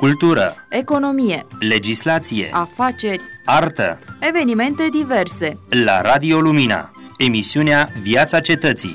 cultură, economie, legislație, afaceri, artă, evenimente diverse. La Radio Lumina, emisiunea Viața Cetății.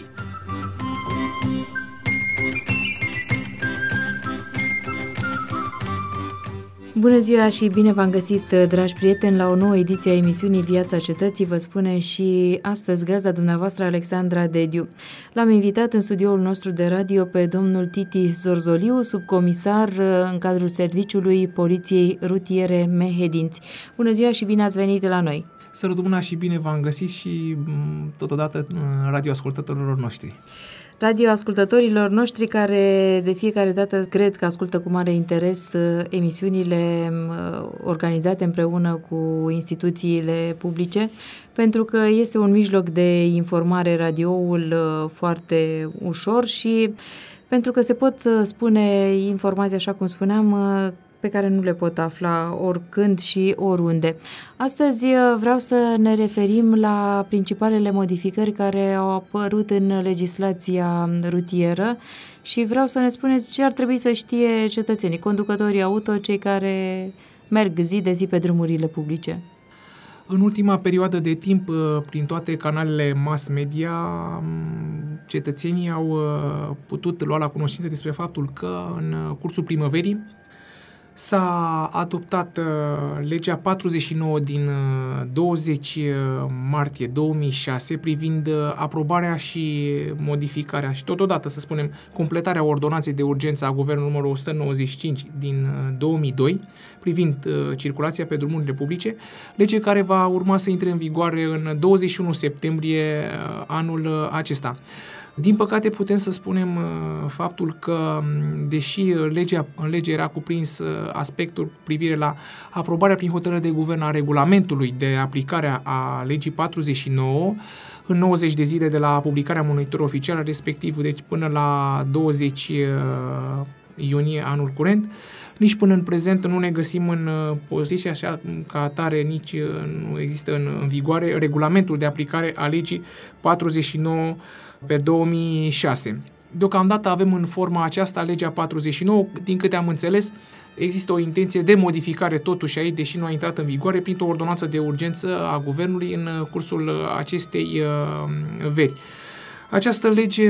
Bună ziua și bine v-am găsit, dragi prieteni, la o nouă ediție a emisiunii Viața Cetății, vă spune și astăzi gazda dumneavoastră Alexandra Dediu. L-am invitat în studioul nostru de radio pe domnul Titi Zorzoliu, subcomisar în cadrul Serviciului Poliției Rutiere Mehedinți. Bună ziua și bine ați venit la noi! Sărut mâna și bine v-am găsit și totodată radioascultătorilor noștri. Radioascultătorilor noștri care de fiecare dată cred că ascultă cu mare interes emisiunile organizate împreună cu instituțiile publice, pentru că este un mijloc de informare radioul foarte ușor și pentru că se pot spune informații, așa cum spuneam, pe care nu le pot afla oricând și oriunde. Astăzi vreau să ne referim la principalele modificări care au apărut în legislația rutieră și vreau să ne spuneți ce ar trebui să știe cetățenii, conducătorii auto, cei care merg zi de zi pe drumurile publice. În ultima perioadă de timp, prin toate canalele mass media, cetățenii au putut lua la cunoștință despre faptul că în cursul primăverii s-a adoptat legea 49 din 20 martie 2006 privind aprobarea și modificarea și totodată, să spunem, completarea ordonanței de urgență a Guvernului numărul 195 din 2002 privind circulația pe drumurile publice, lege care va urma să intre în vigoare în 21 septembrie anul acesta. Din păcate putem să spunem faptul că, deși în lege era cuprins aspectul cu privire la aprobarea prin hotărâre de guvern a regulamentului de aplicare a legii 49, în 90 de zile de la publicarea monitor oficial, respectiv deci până la 20 iunie anul curent, nici până în prezent nu ne găsim în poziție așa ca atare, nici nu există în vigoare regulamentul de aplicare a legii 49 pe 2006. Deocamdată avem în forma aceasta legea 49, din câte am înțeles, există o intenție de modificare totuși aici, deși nu a intrat în vigoare, printr-o ordonanță de urgență a Guvernului în cursul acestei veri. Această lege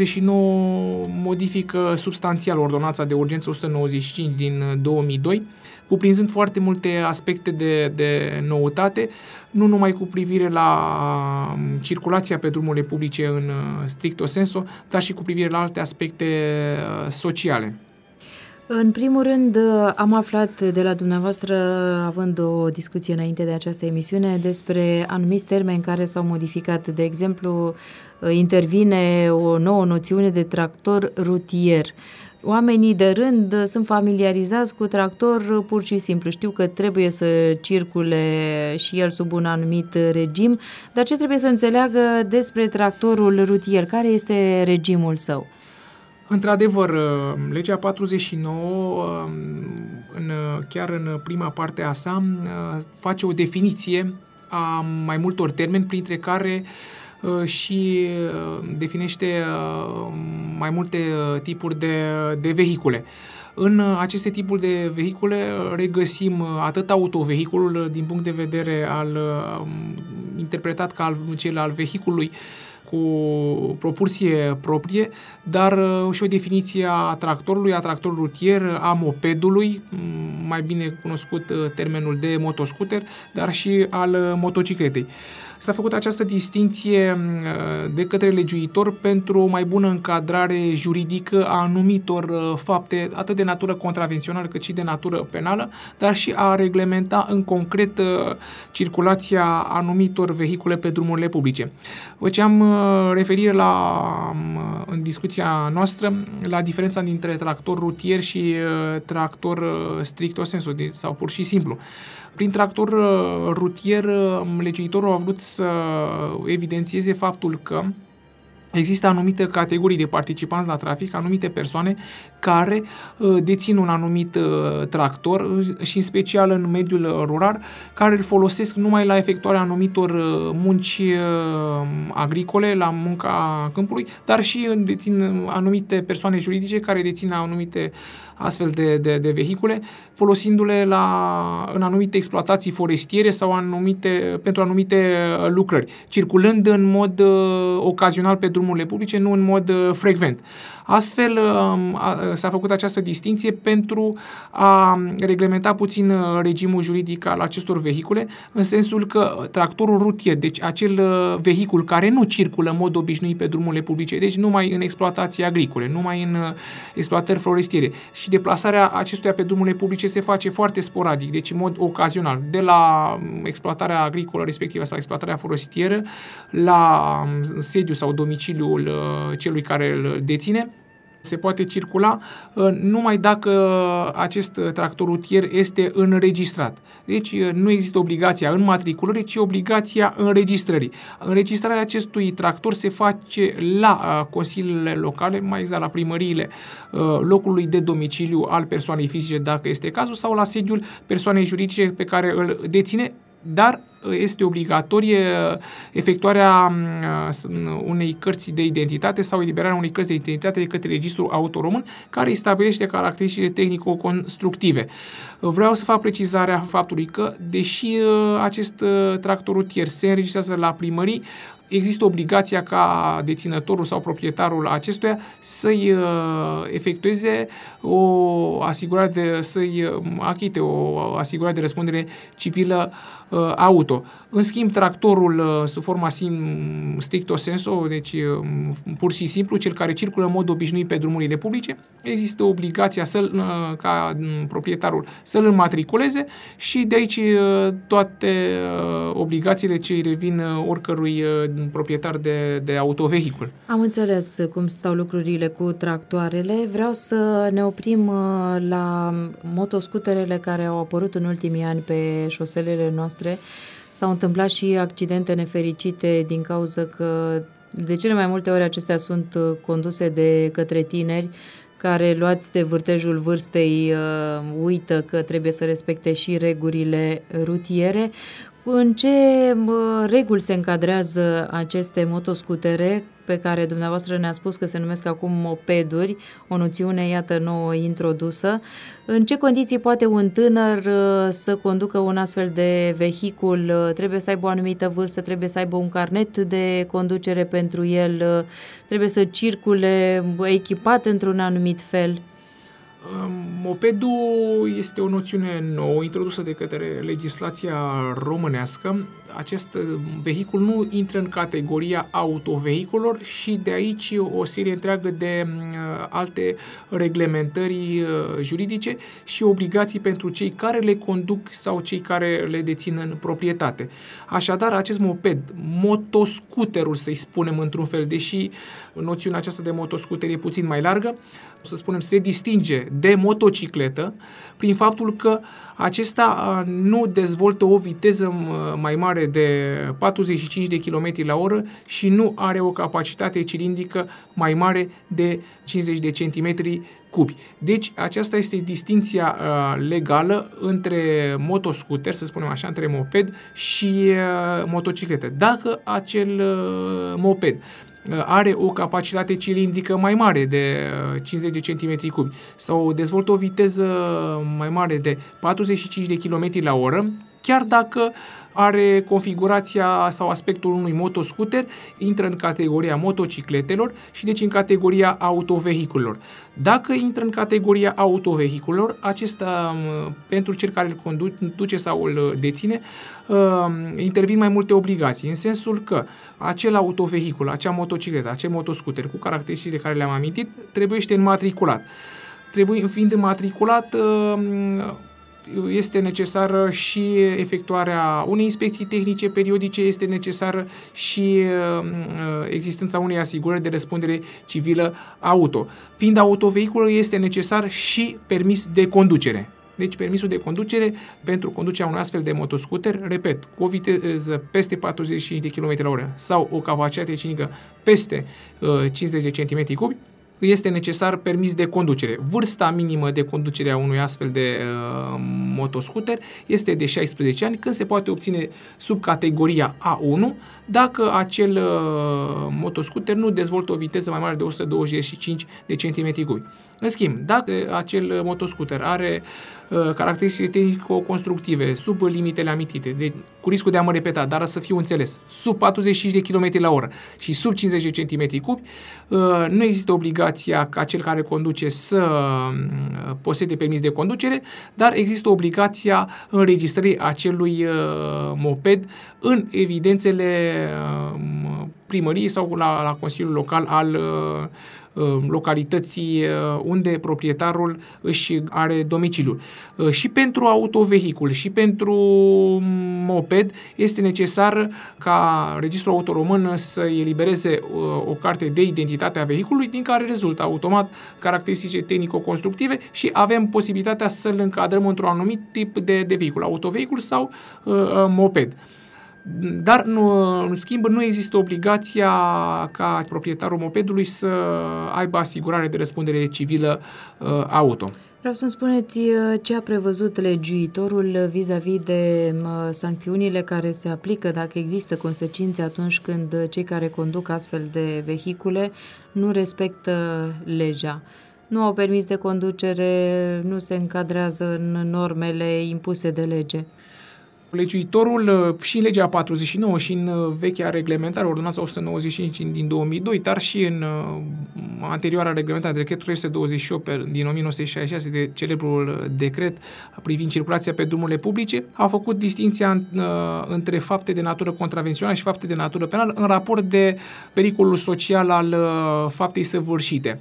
49 modifică substanțial ordonanța de urgență 195 din 2002, cuprinzând foarte multe aspecte de noutate, nu numai cu privire la circulația pe drumurile publice în stricto sensu, dar și cu privire la alte aspecte sociale. În primul rând, am aflat de la dumneavoastră, având o discuție înainte de această emisiune, despre anumiți termeni care s-au modificat. De exemplu, intervine o nouă noțiune de tractor rutier. Oamenii de rând sunt familiarizați cu tractor pur și simplu. Știu că trebuie să circule și el sub un anumit regim, dar ce trebuie să înțeleagă despre tractorul rutier? Care este regimul său? Într-adevăr, legea 49, chiar în prima parte a sa, face o definiție a mai multor termeni, printre care și definește mai multe tipuri de vehicule. În aceste tipuri de vehicule regăsim atât autovehiculul din punct de vedere interpretat ca cel al vehiculului cu propulsie proprie, dar și o definiție a tractorului, a tractorului rutier, a mopedului, mai bine cunoscut termenul de motoscooter, dar și al motocicletei. S-a făcut această distinție de către legiuitor pentru o mai bună încadrare juridică a anumitor fapte, atât de natură contravențională cât și de natură penală, dar și a reglementa în concret circulația anumitor vehicule pe drumurile publice. Făceam referire în discuția noastră la diferența dintre tractor rutier și tractor stricto sensu, sau pur și simplu. Prin tractor rutier, legiuitorul a vrut să evidențieze faptul că Există anumite categorii de participanți la trafic, anumite persoane care dețin un anumit tractor și în special în mediul rural, care îl folosesc numai la efectuarea anumitor munci agricole, la munca câmpului, dar și dețin anumite persoane juridice care dețin anumite astfel de vehicule, folosindu-le în anumite exploatații forestiere sau pentru anumite lucrări, circulând în mod ocazional pe drumurile publice, nu în mod frecvent. Astfel s-a făcut această distinție pentru a reglementa puțin regimul juridic al acestor vehicule, în sensul că tractorul rutier, deci acel vehicul care nu circulă în mod obișnuit pe drumurile publice, deci numai în exploatații agricole, numai în exploatări forestiere, și deplasarea acestuia pe drumurile publice se face foarte sporadic, deci în mod ocazional, de la exploatarea agricolă respectivă sau exploatarea forestieră la sediu sau domiciliul celui care îl deține, se poate circula numai dacă acest tractor rutier este înregistrat. Deci nu există obligația înmatriculării, ci obligația înregistrării. Înregistrarea acestui tractor se face la consiliile locale, mai exact la primăriile locului de domiciliu al persoanei fizice, dacă este cazul, sau la sediul persoanei juridice pe care îl deține, dar este obligatorie efectuarea unei cărți de identitate sau eliberarea unei cărți de identitate de către Registrul Auto Român, care îi stabilește caracteristicile tehnico-constructive. Vreau să fac precizarea faptului că, deși acest tractor rutier se înregistrează la primării, există obligația ca deținătorul sau proprietarul acestuia să-i efectueze să-i achite o asigurare de răspundere civilă auto. În schimb, tractorul sub forma stricto sensu, deci pur și simplu, cel care circulă în mod obișnuit pe drumurile publice, există obligația ca proprietarul să-l înmatriculeze și de aici toate obligațiile ce îi revin oricărui proprietar de autovehicul. Am înțeles cum stau lucrurile cu tractoarele. Vreau să ne oprim la motoscuterele care au apărut în ultimii ani pe șoselele noastre. S-au întâmplat și accidente nefericite din cauza că de cele mai multe ori acestea sunt conduse de către tineri care, luați de vârtejul vârstei, uită că trebuie să respecte și regulile rutiere. În ce reguli se încadrează aceste motoscutere pe care dumneavoastră ne-a spus că se numesc acum mopeduri, o noțiune, iată, nouă introdusă? În ce condiții poate un tânăr să conducă un astfel de vehicul? Trebuie să aibă o anumită vârstă, trebuie să aibă un carnet de conducere pentru el, trebuie să circule echipat într-un anumit fel? Mopedul este o noțiune nouă introdusă de către legislația românească. Acest vehicul nu intră în categoria autovehiculor și de aici o serie întreagă de alte reglementări juridice și obligații pentru cei care le conduc sau cei care le dețin în proprietate. Așadar, acest moped, motoscuterul, să-i spunem într-un fel, deși noțiunea aceasta de motoscuter e puțin mai largă, să spunem, se distinge de motocicletă prin faptul că acesta nu dezvoltă o viteză mai mare de 45 de km la oră și nu are o capacitate cilindrică mai mare de 50 de centimetri cubi. Deci aceasta este distinția legală între motoscooter, să spunem așa, între moped și motocicletă. Dacă acel moped are o capacitate cilindrică mai mare de 50 de centimetri cubi sau dezvoltă o viteză mai mare de 45 de km la oră, chiar dacă are configurația sau aspectul unui motoscooter, intră în categoria motocicletelor și deci în categoria autovehiculelor. Dacă intră în categoria autovehiculelor, acesta, pentru cel care îl conduce sau îl deține, intervin mai multe obligații, în sensul că acel autovehicul, acea motocicletă, acel motoscooter cu caracteristicile care le-am amintit, trebuie înmatriculat. Fiind înmatriculat, este necesară și efectuarea unei inspecții tehnice periodice, este necesară și existența unei asigurări de răspundere civilă auto. Fiind autovehiculul, este necesar și permis de conducere. Deci permisul de conducere pentru conducerea unui astfel de motoscooter, repet, cu o viteză peste 45 de km/h sau o capacitate tehnică peste 50 de cm3, este necesar permis de conducere. Vârsta minimă de conducere a unui astfel de motoscooter este de 16 ani, când se poate obține sub categoria A1 dacă acel motoscooter nu dezvoltă o viteză mai mare de 125 de cm3. În schimb, dacă acel motoscooter are caracteristici tehnico-constructive sub limitele amintite, cu riscul de a mă repeta, dar să fiu înțeles, sub 45 de km/h și sub 50 de cm3, nu există obligația ca cel care conduce să posede permis de conducere, dar există obligația înregistrării acelui moped în evidențele primăriei sau la Consiliul Local al localității unde proprietarul își are domiciliul. Și pentru autovehicul și pentru moped este necesar ca Registrul Auto Român să elibereze o carte de identitate a vehiculului, din care rezultă automat caracteristice tehnico-constructive și avem posibilitatea să-l încadrăm într-un anumit tip de vehicul, autovehicul sau moped. Dar, în schimb, nu există obligația ca proprietarul mopedului să aibă asigurare de răspundere civilă auto. Vreau să-mi spuneți ce a prevăzut legiuitorul vis-a-vis de sancțiunile care se aplică, dacă există consecințe atunci când cei care conduc astfel de vehicule nu respectă legea. Nu au permis de conducere, nu se încadrează în normele impuse de lege. Legiuitorul și în legea 49 și în vechea reglementare, ordonanța 195 din 2002, dar și în anterioara reglementare, decretul 328 din 1966, de celebrul decret privind circulația pe drumurile publice, a făcut distinția între fapte de natură contravențională și fapte de natură penală în raport de pericolul social al faptei săvârșite.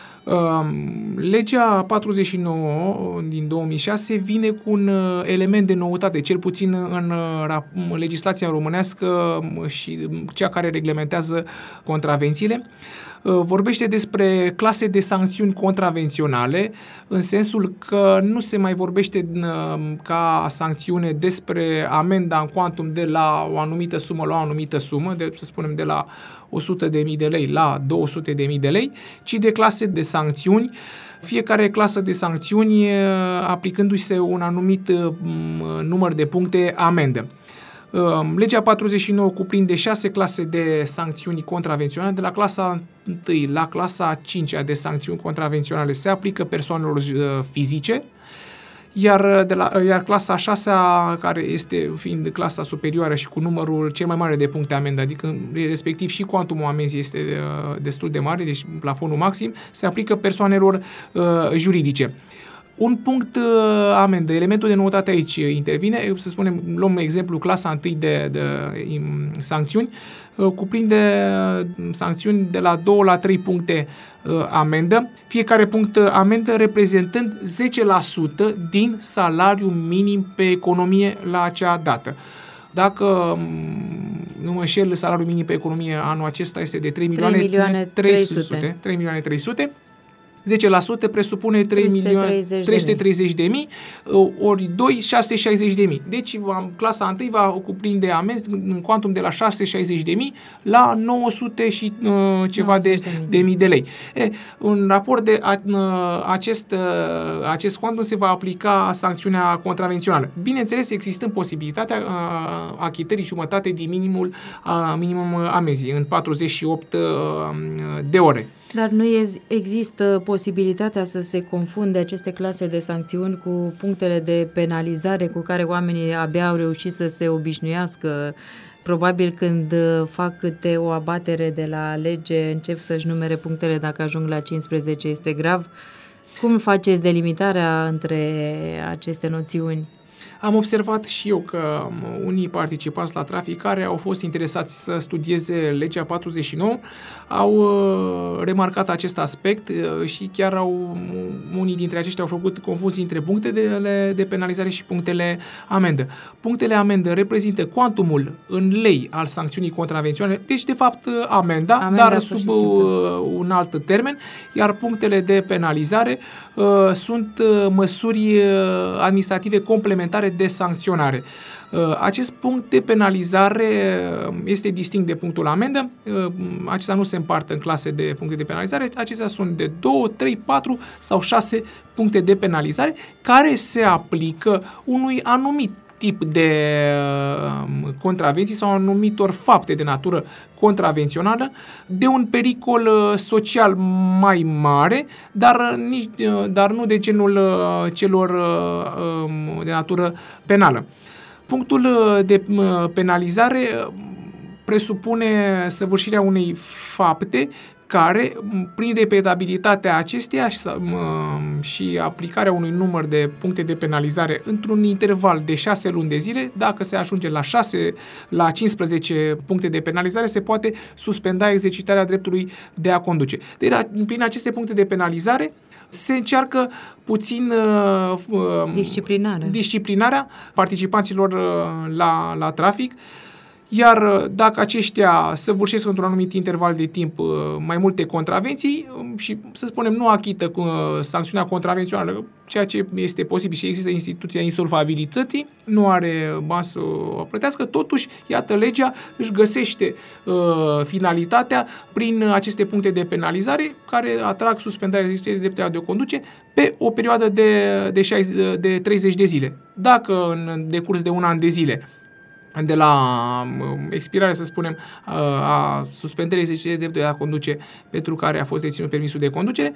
Legea 49 din 2006 vine cu un element de noutate, cel puțin în legislația românească și cea care reglementează contravențiile. Vorbește despre clase de sancțiuni contravenționale, în sensul că nu se mai vorbește ca sancțiune despre amenda în cuantum de la o anumită sumă la o anumită sumă, să spunem de la 100.000 de lei la 200.000 de lei, ci de clase de sancțiuni, fiecare clasă de sancțiuni aplicându-i se un anumit număr de puncte amendă. Legea 49 cuprinde 6 clase de sancțiuni contravenționale. De la clasa 1 la clasa 5 de sancțiuni contravenționale se aplică persoanelor fizice, iar clasa 6, care este fiind clasa superioară și cu numărul cel mai mare de puncte amendă, adică respectiv și cuantumul amenzii este destul de mare, deci plafonul maxim, se aplică persoanelor juridice. Un punct amendă, elementul de noutate aici intervine, să spunem, luăm exemplu, clasa 1 de sancțiuni, cuprinde sancțiuni de la 2 la 3 puncte amendă, fiecare punct amendă reprezentând 10% din salariul minim pe economie la acea dată. Dacă nu mă înșel, salariul minim pe economie anul acesta este de 3.300.000, 10% presupune 3.330.000 ori 2, 660.000. Deci clasa 1 va cuprinde amenzi în cuantum de la 660.000 la 900 și ceva de mii de lei. În raport de acest cuantum se va aplica sancțiunea contravențională. Bineînțeles, existând posibilitatea achitării jumătate din minimum amenzii în 48 de ore. Dar nu există posibilitatea să se confunde aceste clase de sancțiuni cu punctele de penalizare cu care oamenii abia au reușit să se obișnuiască. Probabil când fac câte o abatere de la lege, încep să-și numere punctele dacă ajung la 15, este grav. Cum faceți delimitarea între aceste noțiuni? Am observat și eu că unii participanți la trafic care au fost interesați să studieze legea 49 au remarcat acest aspect și chiar unii dintre aceștia au făcut confuzii între punctele de penalizare și punctele amendă. Punctele amendă reprezintă cuantumul în lei al sancțiunii contravenționale, deci de fapt amenda dar sub un alt termen, iar punctele de penalizare sunt măsuri administrative complementare de sancționare. Acest punct de penalizare este distinct de punctul amendă. Acestea nu se împart în clase de puncte de penalizare. Acestea sunt de 2, 3, 4 sau 6 puncte de penalizare care se aplică unui anumit tip de contravenții sau anumitor fapte de natură contravențională de un pericol social mai mare, dar nu de genul celor de natură penală. Punctul de penalizare presupune săvârșirea unei fapte care, prin repetabilitatea acesteia și aplicarea unui număr de puncte de penalizare într-un interval de 6 luni de zile, dacă se ajunge la 15 puncte de penalizare, se poate suspenda exercitarea dreptului de a conduce. Deci, prin aceste puncte de penalizare se încearcă puțin disciplinarea participanților la trafic, iar dacă aceștia săvârșesc într-un anumit interval de timp mai multe contravenții și, să spunem, nu achită sancțiunea contravențională, ceea ce este posibil și există instituția insolvabilității, nu are bani să o plătească, totuși, iată, legea își găsește finalitatea prin aceste puncte de penalizare care atrag suspendarea exercitării dreptului de a conduce pe o perioadă de 30 de zile. Dacă în decurs de un an de zile de la expirare, să spunem, a suspendării exercitării dreptului de a conduce pentru care a fost deținut permisul de conducere,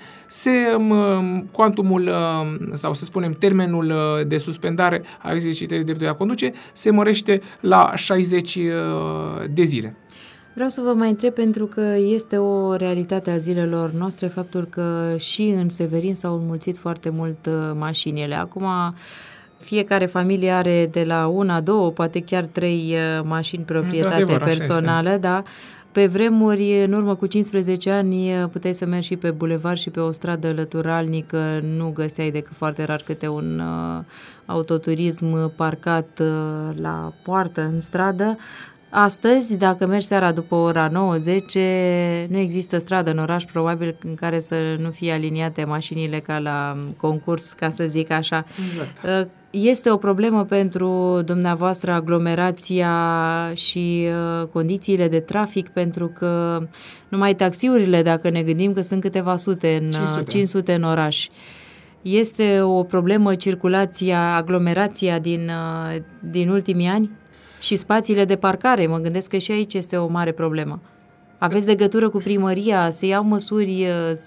cuantumul sau, să spunem, termenul de suspendare a exercitării dreptului de a conduce se mărește la 60 de zile. Vreau să vă mai întreb, pentru că este o realitate a zilelor noastre faptul că și în Severin s-au înmulțit foarte mult mașinile. Acum fiecare familie are de la 1, 2, poate chiar 3 mașini proprietate personală, da? Pe vremuri, în urmă cu 15 ani, puteai să mergi și pe bulevard și pe o stradă lăturalnică, nu găseai decât foarte rar câte un autoturism parcat la poartă în stradă. Astăzi, dacă mergi seara după ora 9-10, nu există stradă în oraș, probabil, în care să nu fie aliniate mașinile ca la concurs, ca să zic așa. Exact. Este o problemă pentru dumneavoastră aglomerația și condițiile de trafic, pentru că numai taxiurile, dacă ne gândim că sunt câteva sute, 500 în oraș. Este o problemă aglomerația din ultimii ani? Și spațiile de parcare, mă gândesc că și aici este o mare problemă. Aveți legătură cu primăria, se iau măsuri,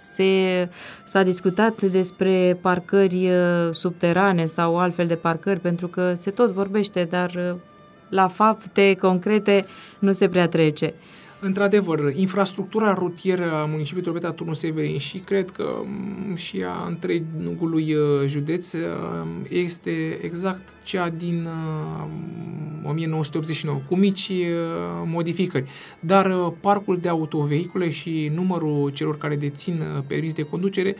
s-a discutat despre parcări subterane sau altfel de parcări, pentru că se tot vorbește, dar la fapte concrete nu se prea trece. Într-adevăr, infrastructura rutieră a municipiului Drobeta Turnul Severin și cred că și a întregului județ este exact cea din 1989, cu mici modificări. Dar parcul de autovehicule și numărul celor care dețin permis de conducere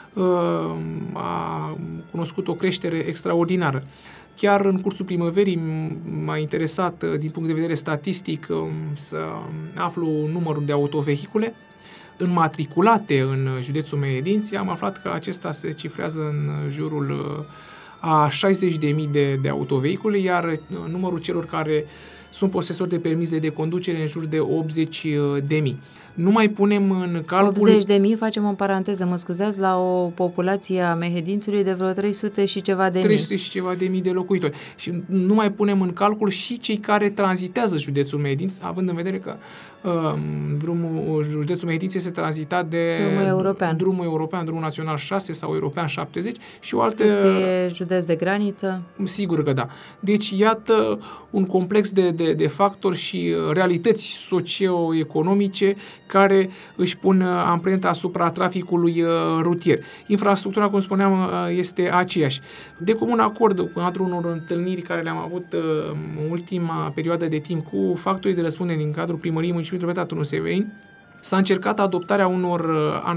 a cunoscut o creștere extraordinară. Chiar în cursul primăverii m-a interesat, din punct de vedere statistic, să aflu numărul de autovehicule înmatriculate în județul Mehedinți. Am aflat că acesta se cifrează în jurul a 60.000 de autovehicule, iar numărul celor care sunt posesori de permis de conducere în jur de 80.000. Nu mai punem în calcul... 80.000, facem o paranteză, mă scuzați, la o populație a Mehedințului de vreo 300 și ceva de mii. 300 și ceva de mii de locuitori. Și nu mai punem în calcul și cei care tranzitează județul Mehedinți, având în vedere că județul Mehedinți este tranzitat de drumul european, drumul național 6 sau european 70 și o altă... Că e județ de graniță? Sigur că da. Deci, iată un complex de de factori și realități socioeconomice care își pun amprenta asupra traficului rutier. Infrastructura, cum spuneam, este aceeași. De comun acord, în cadrul unor întâlniri care le-am avut în ultima perioadă de timp cu factorii de răspundere din cadrul primăriei municipiului Drobeta Turnul Severin, s-a încercat adoptarea unor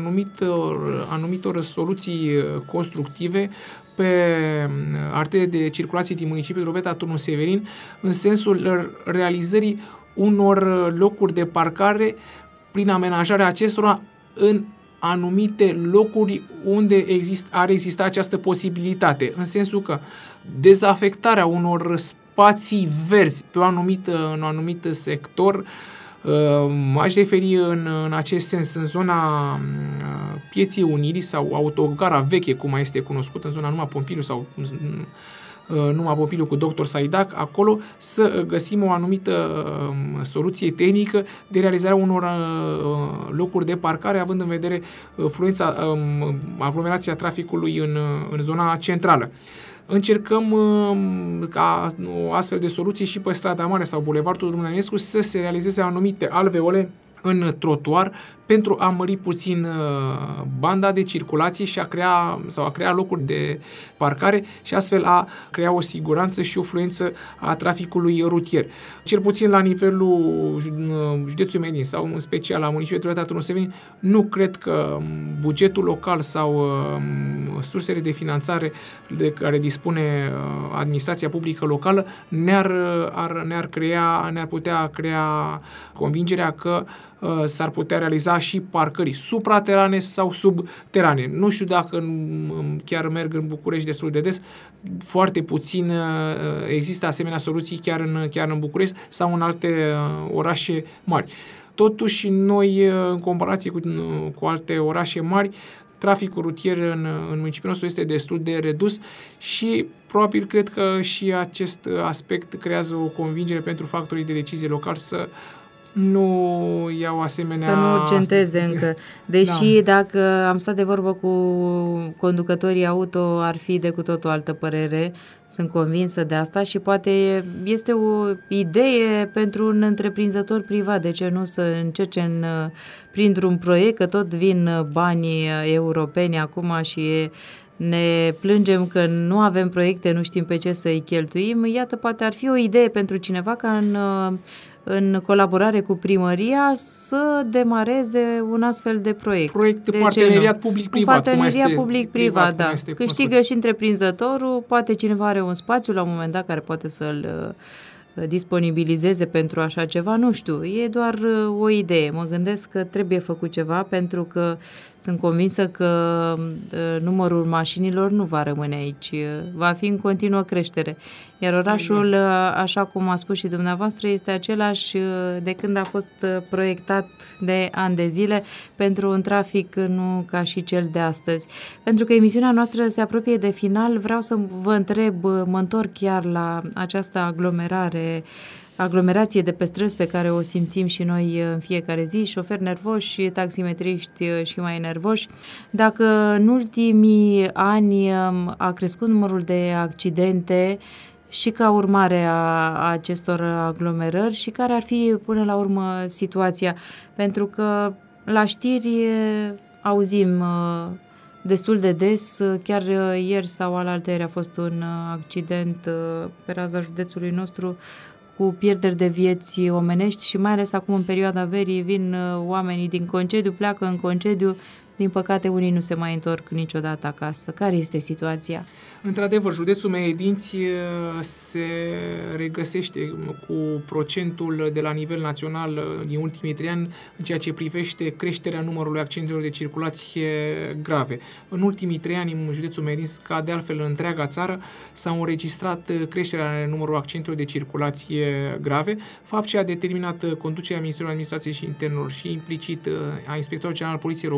anumitor soluții constructive pe artere de circulație din municipiul Drobeta Turnul Severin, în sensul realizării unor locuri de parcare prin amenajarea acestora în anumite locuri unde ar exista această posibilitate, în sensul că dezafectarea unor spații verzi pe un anumit sector. M-aș referi în acest sens în zona Pieței Unirii sau Autogara Veche, cum mai este cunoscut, în zona Numa Pompiliu sau Numa Pompiliu cu Dr. Saidac, acolo să găsim o anumită soluție tehnică de realizarea unor locuri de parcare, având în vedere fluența, aglomerația traficului în zona centrală. Încercăm ca o astfel de soluție și pe Strada Mare sau Bulevardul Dumnezeu să se realizeze anumite alveole în trotuar pentru a mări puțin banda de circulație și a crea locuri de parcare și astfel a crea o siguranță și o fluență a traficului rutier. Cel puțin la nivelul județului Medin sau în special la municipiul Drobeta Turnul Severin, nu cred că bugetul local sau sursele de finanțare de care dispune administrația publică locală ne-ar putea crea convingerea că s-ar putea realiza și parcări supraterane sau subterane. Nu știu dacă chiar merg în București destul de des, foarte puțin există asemenea soluții chiar în București sau în alte orașe mari. Totuși, noi, în comparație cu alte orașe mari, traficul rutier în municipiul nostru este destul de redus și probabil cred că și acest aspect creează o convingere pentru factorii de decizie locali să nu iau asemenea... Să nu urgenteze încă. Deși dacă am stat de vorbă cu conducătorii auto, ar fi de cu tot o altă părere. Sunt convinsă de asta și poate este o idee pentru un întreprinzător privat. De ce nu să încerce printr-un proiect, că tot vin banii europeni acum și ne plângem că nu avem proiecte, nu știm pe ce să-i cheltuim. Iată, poate ar fi o idee pentru cineva ca în colaborare cu primăria să demareze un astfel de proiect. De parteneriat public-privat. Parteneriat public-privat, da. Câștigă și întreprinzătorul, poate cineva are un spațiu la un moment dat care poate să-l disponibilizeze pentru așa ceva, nu știu, e doar o idee. Mă gândesc că trebuie făcut ceva pentru că sunt convinsă că numărul mașinilor nu va rămâne aici, va fi în continuă creștere. Iar orașul, așa cum a spus și dumneavoastră, este același de când a fost proiectat de ani de zile pentru un trafic nu ca și cel de astăzi. Pentru că emisiunea noastră se apropie de final, vreau să vă întreb, mă întorc chiar la această aglomerație de pe străzi pe care o simțim și noi în fiecare zi, șoferi nervoși, taximetriști și mai nervoși. Dacă în ultimii ani a crescut numărul de accidente și ca urmare a acestor aglomerări și care ar fi până la urmă situația, pentru că la știri auzim destul de des, chiar ieri sau alaltăieri a fost un accident pe raza județului nostru cu pierderi de vieți omenești și mai ales acum în perioada verii vin oamenii din concediu, pleacă în concediu, din păcate unii nu se mai întorc niciodată acasă. Care este situația? Într-adevăr, județul Mehedinți se regăsește cu procentul de la nivel național din ultimii 3 ani în ceea ce privește creșterea numărului accidentelor de circulație grave. În ultimii 3 ani în județul Mehedinți, ca de altfel în întreaga țară, s-au înregistrat creșterea numărului accidentelor de circulație grave, fapt ce a determinat conducerea Ministerului Administrației și Internelor și implicit a Inspectorului General al Poliției Române,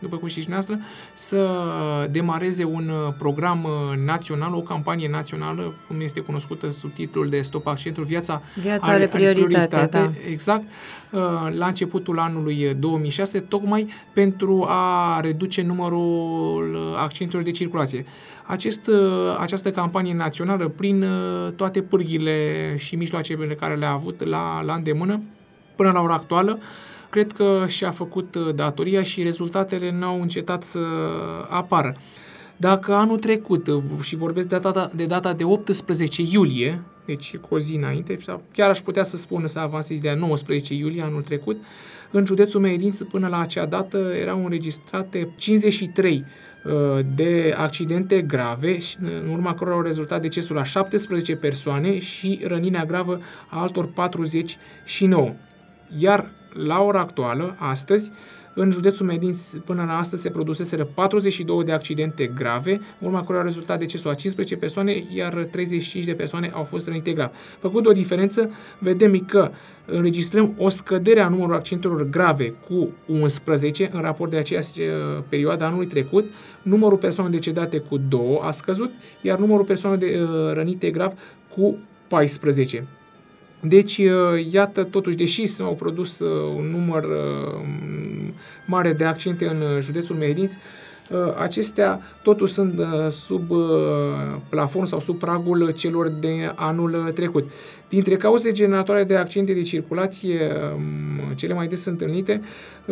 după cum știți noastră, să demareze un program național, o campanie națională, cum este cunoscută sub titlul de Stop Accidentul, viața are prioritate. Da. Exact, la începutul anului 2006, tocmai pentru a reduce numărul accidentelor de circulație. Această campanie națională, prin toate pârghile și mijloacele pe care le-a avut la îndemână, până la ora actuală, cred că și-a făcut datoria și rezultatele n-au încetat să apară. Dacă anul trecut, și vorbesc de data de 18 iulie, deci cu o zi înainte, sau chiar aș putea să spun să avansez de 19 iulie anul trecut, în județul Mehedinți până la acea dată erau înregistrate 53 de accidente grave, în urma cărora au rezultat decesul a 17 persoane și rănirea gravă a altor 49. Iar la ora actuală, astăzi, în județul Mehedinți, până la astăzi, se produseseră 42 de accidente grave, în urma cărora a rezultat decesul a 15 persoane, iar 35 de persoane au fost rănite grav. Făcând o diferență, vedem că înregistrăm o scădere a numărului accidentelor grave cu 11 în raport de aceeași perioadă anului trecut, numărul persoanelor decedate cu 2 a scăzut, iar numărul persoanelor rănite grav cu 14. Deci, iată, totuși, deși s-au produs un număr mare de accidente în județul Mehedinți, acestea totuși sunt sub plafon sau sub pragul celor de anul trecut. Dintre cauze generatoare de accidente de circulație, cele mai des întâlnite,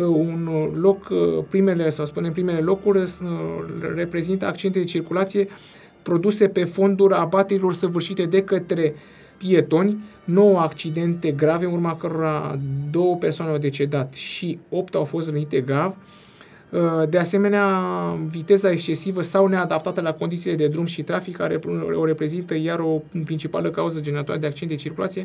primele locuri reprezintă accidente de circulație produse pe fondul abaterilor săvârșite de către pietoni, 9 accidente grave, în urma cărora 2 persoane au decedat și 8 au fost rănite grav. De asemenea, viteza excesivă sau neadaptată la condițiile de drum și trafic, care o reprezintă iar o principală cauză generatoare de accidente de circulație,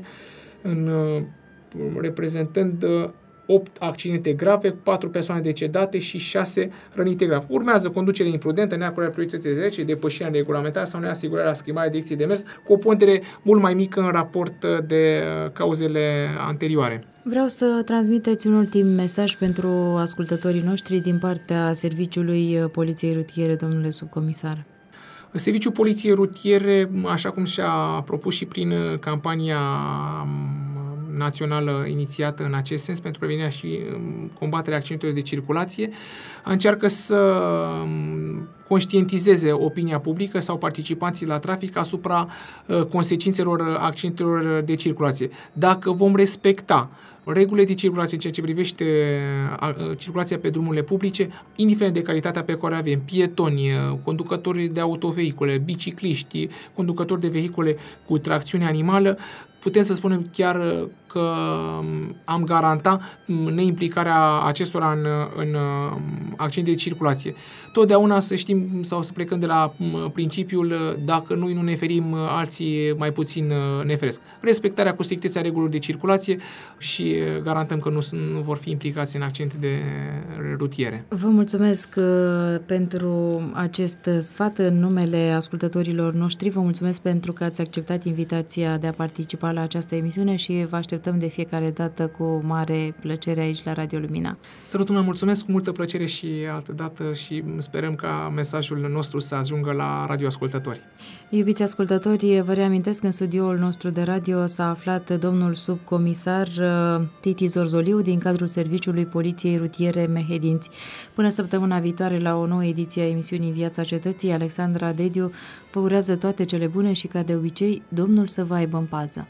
reprezentând 8 accidente grave, 4 persoane decedate și 6 rănite grav. Urmează conducere imprudentă, neacordarea priorității de trece, depășirea neregulamentară sau neasigurarea schimbarea direcției de mers, cu o pondere mult mai mică în raport de cauzele anterioare. Vreau să transmiteți un ultim mesaj pentru ascultătorii noștri din partea Serviciului Poliției Rutiere, domnule subcomisar. Serviciul Poliției Rutiere, așa cum și-a propus și prin campania națională inițiată în acest sens pentru prevenirea și combaterea accidentelor de circulație, încearcă să conștientizeze opinia publică sau participanții la trafic asupra consecințelor accidentelor de circulație. Dacă vom respecta regulile de circulație în ceea ce privește circulația pe drumurile publice, indiferent de calitatea pe care avem, pietoni, conducători de autovehicule, bicicliști, conducători de vehicule cu tracțiune animală, putem să spunem chiar că am garanta neimplicarea acestora în accidente de circulație. Totdeauna să știm sau să plecăm de la principiul dacă noi nu ne ferim, alții mai puțin ne feresc. Respectarea cu strictețe a regulilor de circulație și garantăm că nu vor fi implicați în accidente de rutiere. Vă mulțumesc pentru acest sfat în numele ascultătorilor noștri. Vă mulțumesc pentru că ați acceptat invitația de a participa la această emisiune și vă așteptăm de fiecare dată cu mare plăcere aici la Radio Lumina. Sărutul meu, mulțumesc cu multă plăcere și altă dată și sperăm ca mesajul nostru să ajungă la radioascultători. Iubiți ascultători, vă reamintesc că în studioul nostru de radio s-a aflat domnul subcomisar Titi Zorzoliu din cadrul Serviciului Poliției Rutiere Mehedinți. Până săptămâna viitoare la o nouă ediție a emisiunii Viața Cetății, Alexandra Dediu vă urează toate cele bune și, ca de obicei, Domnul să vă aibă în pază.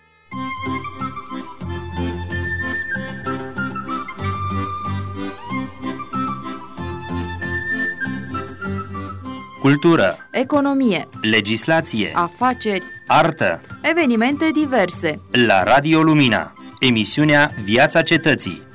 Cultură, economie, legislație, afaceri, artă, evenimente diverse. la Radio Lumina, emisiunea Viața Cetății.